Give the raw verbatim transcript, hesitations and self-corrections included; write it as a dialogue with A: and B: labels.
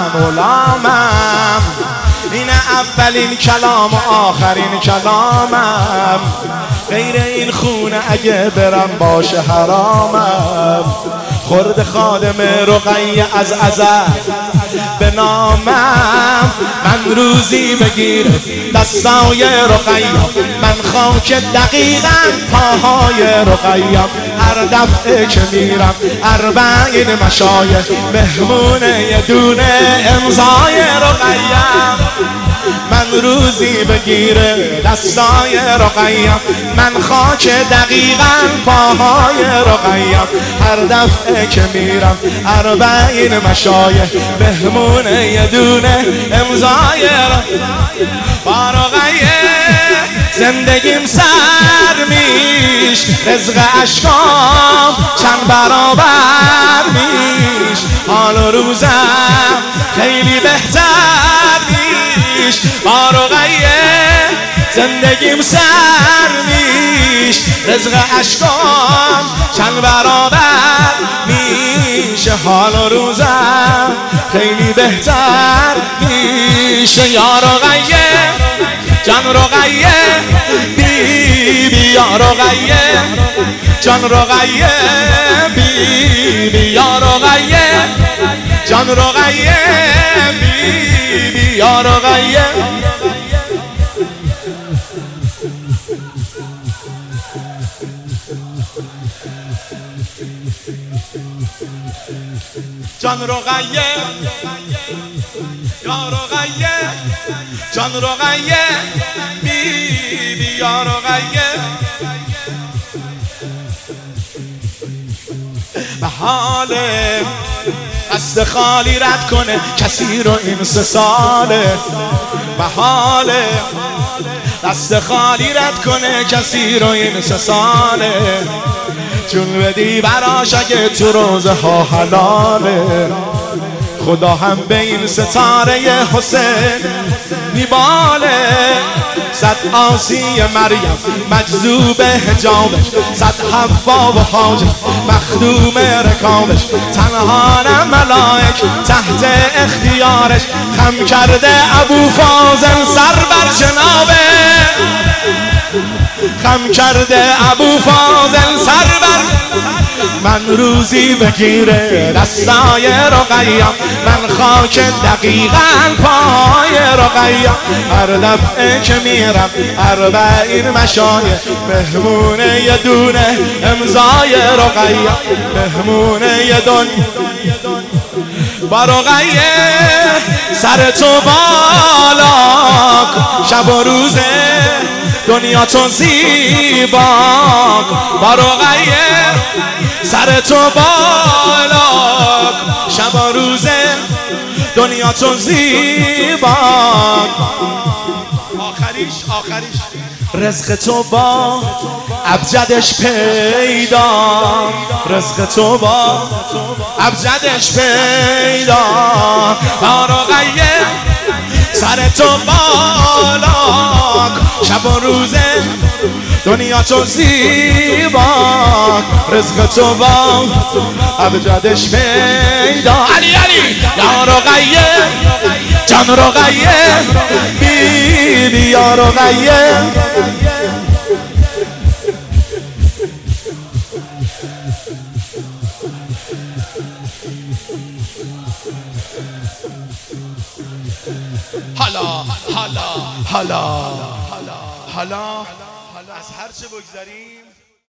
A: غلامم، این اولین کلام و آخرین کلامم، غیر این خونه اگه برم باشه حرامم. خورد خادم رقیه از ازل به نامم، من روزی بگیر دستای رقیه، من خاک دقیقا پاهای رقیه. هر دفعه که میرم اربعین مشایخ، مهمونه یه دونه امضای رقیه. من روزی بگیره دستای رقیه، من خاک دقیقا پاهای رقیه. هر دفعه که میرم اربعین مشایخ، مهمونه یه دونه امضای با رقیه. زندگیم سر میش، رزق اشکام چند برابر میش. حال و روزم خیلی بهتر میش با رقیه. زندگیم سر میش، رزق اشکام چند برابر میشه. حال و روزم خیلی بهتر میشه. یا رقیه جان رقیه، بی بی یا رقیه جان رقیه، بی بی یا رقیه جان رقیه، بی بی یا رقیه. جان رقیه یا رقیه جان رقیه، بی بی یا رقیه. به حال دست خالی رد کنه کسی رو این سه ساله. به حال دست خالی رد کنه کسی رو این سه ساله. چون بدی براش اگه تو روزه ها حلاله. خدا هم به این ستاره حسین میباله. صد آسی مریم مجذوب حجابش، صد حوا و حاجب مخدوم رکابش. تنها نه ملائک تحت اختیارش، خم کرده ابو فاضل سر بر جنابه. خم کرده ابو فاضل سر بر. من روزی بگیره دستای رقیه، من خاک دقیقا پای رقیه. هر دفعه که میرم اربعین مشایخ، مهمونه یه دونه امضای رقیه. مهمونه یه دونه با رقیه. سر تو بالا شب و روزه، دنیا تو زیبا با رقیه. سر تو بالا شب و روزه، دنیا تو زیبا. آخریش آخریش رزق تو با ابجدش پیدا. رزق تو با ابجدش پیدا با رقیه. سر تو بالا شب و روزه، دنیا تو زیبا. رزق تو با ابجدش پیدا. علی علی یا رقیه جان رقیه، بی بی یا رقیه. حالا حالا حالا حالا حالا از هر چه بگذاریم